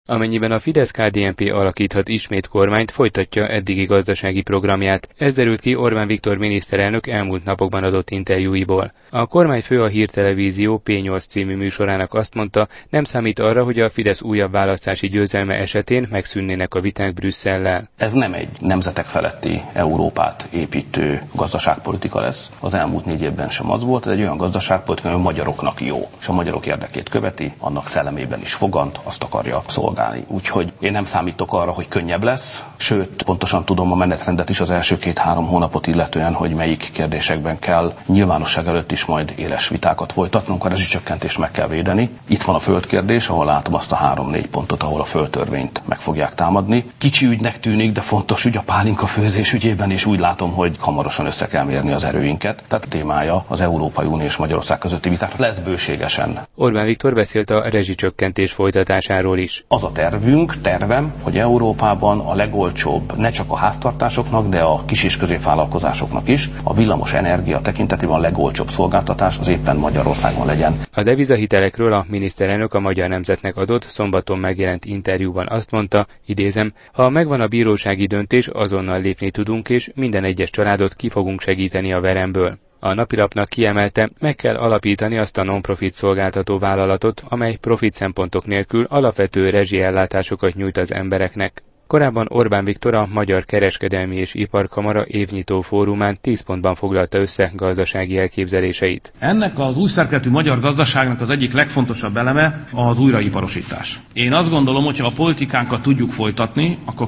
Amennyiben a Fidesz-KDNP alakíthat ismét kormányt, folytatja eddigi gazdasági programját. Ez derült ki Orbán Viktor miniszterelnök elmúlt napokban adott interjúiból. A kormányfő a Hírtelevízió P8 című műsorának azt mondta, nem számít arra, hogy a Fidesz újabb választási győzelme esetén megszűnnének a viták Brüsszellel. Ez nem egy nemzetek feletti Európát építő gazdaságpolitika lesz. Az elmúlt 4 évben sem az volt, ez egy olyan gazdaságpolitika, ami a magyaroknak jó, és a magyarok érdekét követi, annak szellemében is fogant, azt akarja szolgálni. Úgyhogy én nem számítok arra, hogy könnyebb lesz, sőt, pontosan tudom a menetrendet is az első 2-3 hónapot illetően, hogy melyik kérdésekben kell nyilvánosság előtt is majd éles vitákat folytatnunk, a rezsicsökkentést meg kell védeni. Itt van a földkérdés, ahol látom azt a 3-4 pontot, ahol a földtörvényt meg fogják támadni. Kicsi ügynek tűnik, de fontos ügy a pálinka főzés ügyében, és úgy látom, hogy hamarosan össze kell mérni az erőinket. Tehát a témája az Európai Unió és Magyarország közötti viták lesz bőségesen. Orbán Viktor beszélt a rezsicsökkentés folytatásáról is. Az a tervem, hogy Európában a legolcsóbb ne csak a háztartásoknak, de a kis és középvállalkozásoknak is a villamos energia tekintetében a legolcsóbb szolgáltatás az éppen Magyarországon legyen. A devizahitelekről a miniszterelnök a Magyar Nemzetnek adott szombaton megjelent interjúban azt mondta, idézem, ha megvan a bírósági döntés, azonnal lépni tudunk, és minden egyes családot ki fogunk segíteni a veremből. A napilapnak kiemelte, meg kell alapítani azt a non-profit szolgáltató vállalatot, amely profit szempontok nélkül alapvető rezsiellátásokat nyújt az embereknek. Korábban Orbán Viktor a Magyar Kereskedelmi és Iparkamara évnyitó fórumán 10 pontban foglalta össze gazdasági elképzeléseit. Ennek az új szerkezetű magyar gazdaságnak az egyik legfontosabb eleme az újraiparosítás. Én azt gondolom, hogy ha a politikánkat tudjuk folytatni, akkor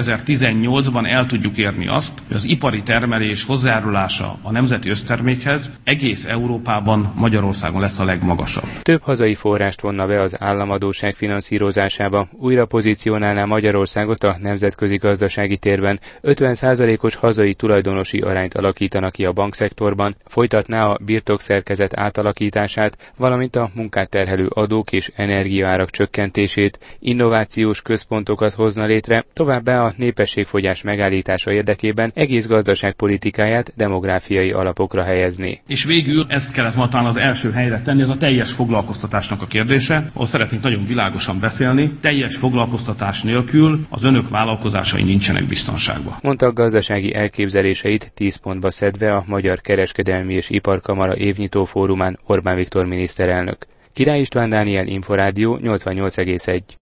2018-ban el tudjuk érni azt, hogy az ipari termelés hozzájárulása a nemzeti össztermékhez egész Európában, Magyarországon lesz a legmagasabb. Több hazai forrást vonna be az államadósság finanszírozásába, újra pozícionálná Magyarországot a nemzetközi gazdasági térben, 50%-os hazai tulajdonosi arányt alakítana ki a bankszektorban, folytatná a birtokszerkezet átalakítását, valamint a munkát terhelő adók és energiaárak csökkentését, innovációs központokat hozna létre, továbbá a népességfogyás megállítása érdekében egész gazdaságpolitikáját demográfiai alapokra helyezné. És végül ezt kellett volna talán az első helyre tenni, ez a teljes foglalkoztatásnak a kérdése, ahol szeretnénk nagyon világosan beszélni. Teljes foglalkoztatás nélkül az önök vállalkozásai nincsenek biztonságban. Mondta a gazdasági elképzeléseit 10 pontba szedve a Magyar Kereskedelmi és Iparkamara évnyitó fórumán Orbán Viktor miniszterelnök. Király István Dániel, Inforádió 88,1.